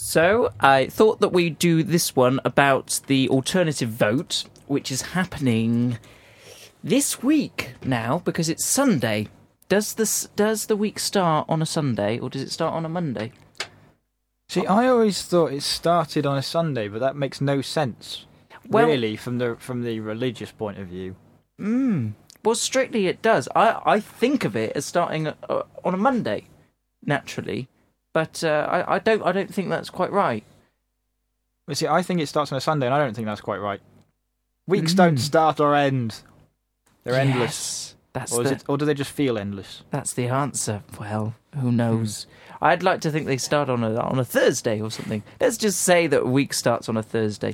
So I thought that we'd do this one about the alternative vote, which is happening this week now because it's Sunday. Does the week start on a Sunday or does it start on a Monday? See, I always thought it started on a Sunday, but that makes no sense, really, from the religious point of view. Well, strictly it does. I think of it as starting on a Monday, naturally, but I don't think that's quite right. Well, see, I think it starts on a Sunday, and I don't think that's quite right. Weeks don't start or end; they're endless. Or do they just feel endless? That's the answer. Well, who knows? I'd like to think they start on a Thursday or something. Let's just say that a week starts on a Thursday.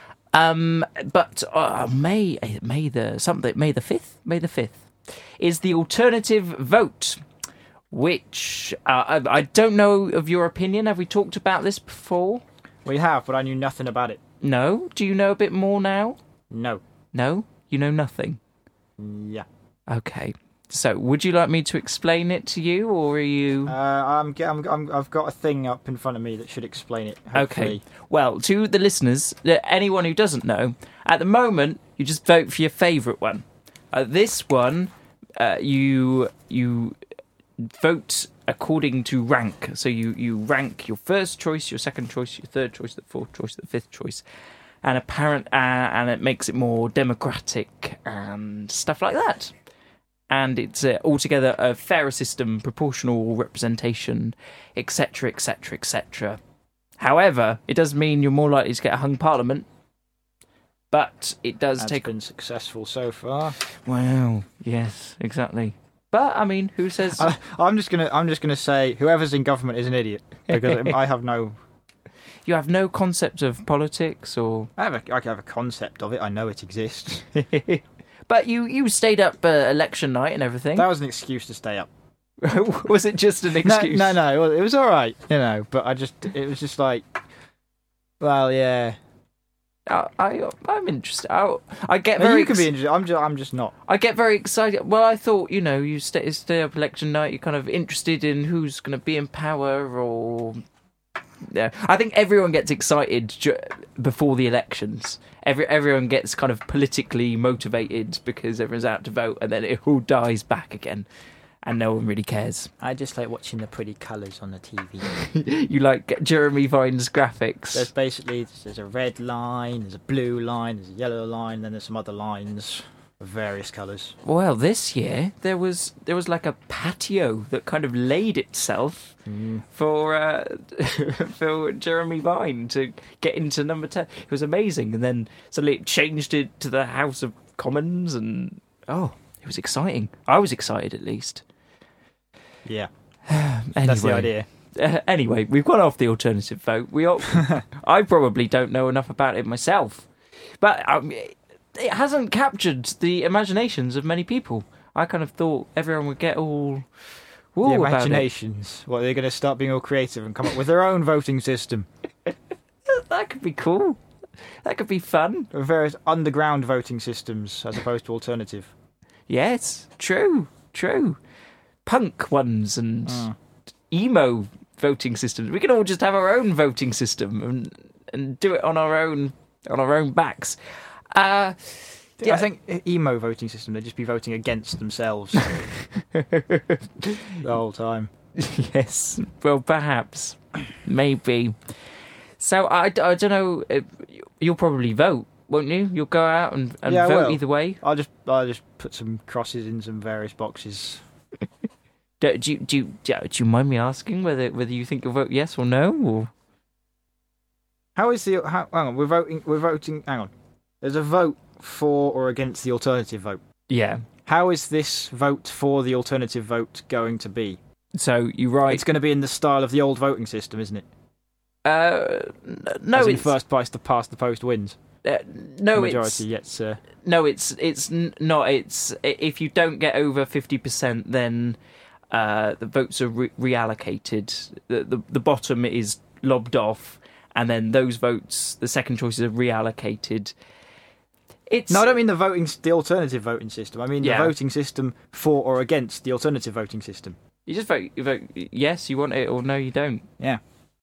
But May the 5th is the alternative vote, which I don't know of your opinion. Have we talked about this before? We have, but I knew nothing about it. No? Do you know a bit more now? No. No? You know nothing? Yeah. Okay. So, would you like me to explain it to you, or are you? I've got a thing up in front of me that should explain it. Hopefully. Okay. Well, to the listeners, anyone who doesn't know, at the moment you just vote for your favourite one. This one, you vote according to rank. So you rank your first choice, your second choice, your third choice, the fourth choice, the fifth choice, and and it makes it more democratic and stuff like that. And it's altogether a fairer system, proportional representation, etc., etc., etc. However, it does mean you're more likely to get a hung parliament, but it does That's been successful so far. Well, yes, exactly. But I mean, who says? I'm just gonna say whoever's in government is an idiot because I have no. You have no concept of politics, or I have a concept of it. I know it exists. But you stayed up election night and everything. That was an excuse to stay up. Was it just an excuse? No. It was all right, But it was just like, well, yeah. I'm interested. I get very. You can be interested. I'm just not. I get very excited. Well, I thought you stay up election night. You're kind of interested in who's going to be in power, or yeah. I think everyone gets excited before the elections. Everyone gets kind of politically motivated because everyone's out to vote, and then it all dies back again, and no one really cares. I just like watching the pretty colours on the TV. You like Jeremy Vine's graphics. There's a red line, there's a blue line, there's a yellow line, then there's some other lines of various colours. Well, this year there was like a patio that kind of laid itself for Jeremy Vine to get into number 10. It was amazing, and then suddenly it changed it to the House of Commons, and it was exciting. I was excited, at least. Yeah, anyway, that's the idea. Anyway, we've gone off the alternative vote. I probably don't know enough about it myself, but it hasn't captured the imaginations of many people. I kind of thought everyone would get all woo the about it. imaginations. What, they're going to start being all creative and come up with their own voting system. That could be cool. That could be fun. Various underground voting systems as opposed to alternative. Yes, true. Punk ones and emo voting systems. We can all just have our own voting system and do it on our own backs. I think emo voting system, they'd just be voting against themselves the whole time. Yes, well, perhaps, maybe. So I don't know. You'll probably vote, won't you? You'll go out and vote either way. I'll just put some crosses in some various boxes. Do you mind me asking whether you think you'll vote yes or no? Or hang on, we're voting. Hang on. There's a vote for or against the alternative vote. Yeah. How is this vote for the alternative vote going to be? So you write. It's going to be in the style of the old voting system, isn't it? No. As in first past the post wins. No, the majority gets. No, it's not. It's if you don't get over 50%, then the votes are reallocated. The bottom is lobbed off, and then those votes, the second choices, are reallocated. No, I don't mean the alternative voting system. I mean the voting system for or against the alternative voting system. You just vote. You vote yes, you want it, or no, you don't. Yeah.